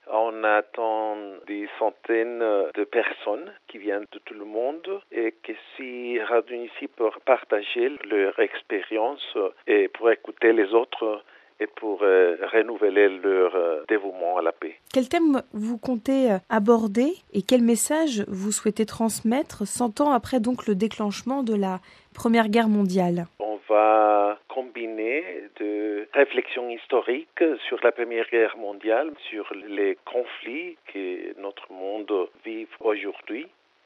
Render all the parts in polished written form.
On attend des centaines de personnes qui viennent de tout le monde et qui s'y réunissent ici pour partager leur expérience et pour écouter les autres et pour renouveler leur dévouement à la paix. Quel thème vous comptez aborder et quel message vous souhaitez transmettre 100 ans après donc le déclenchement de la Première Guerre mondiale ? On va combiner de réflexions historiques sur la Première Guerre mondiale, sur les conflits que notre monde vit aujourd'hui.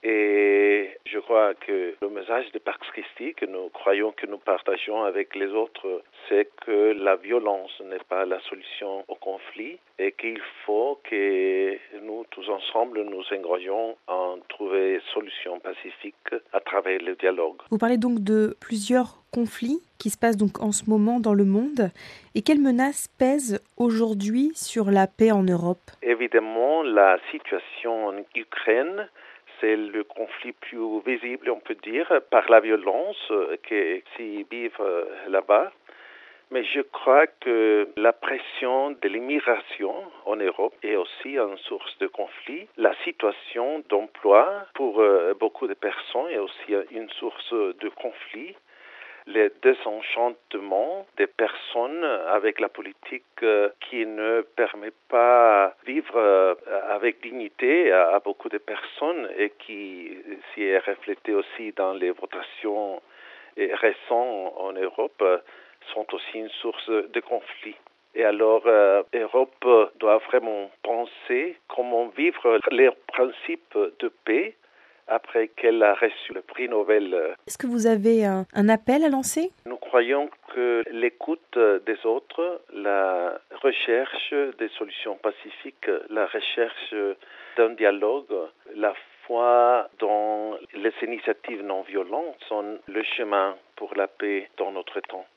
Et je crois que le message de Pax Christi que nous croyons que nous partageons avec les autres, c'est que la violence n'est pas la solution au conflit et qu'il faut que nous tous ensemble nous engagions à trouver solutions pacifiques à travers le dialogue. Vous parlez donc de plusieurs conflits qui se passent donc en ce moment dans le monde. Et quelles menaces pèsent aujourd'hui sur la paix en Europe ? Évidemment, la situation en Ukraine, c'est le conflit plus visible, on peut dire, par la violence qui s'y vivent là-bas. Mais je crois que la pression de l'immigration en Europe est aussi une source de conflit. La situation d'emploi pour beaucoup de personnes est aussi une source de conflit. Le désenchantement des personnes avec la politique qui ne permet pas vivre avec dignité à beaucoup de personnes et qui s'y est reflété aussi dans les votations récentes en Europe sont aussi une source de conflit. Et alors, l'Europe doit vraiment penser comment vivre les principes de paix après qu'elle a reçu le prix Nobel. Est-ce que vous avez un appel à lancer ? Nous croyons que l'écoute des autres, la recherche des solutions pacifiques, la recherche d'un dialogue, la foi dans les initiatives non violentes sont le chemin pour la paix dans notre temps.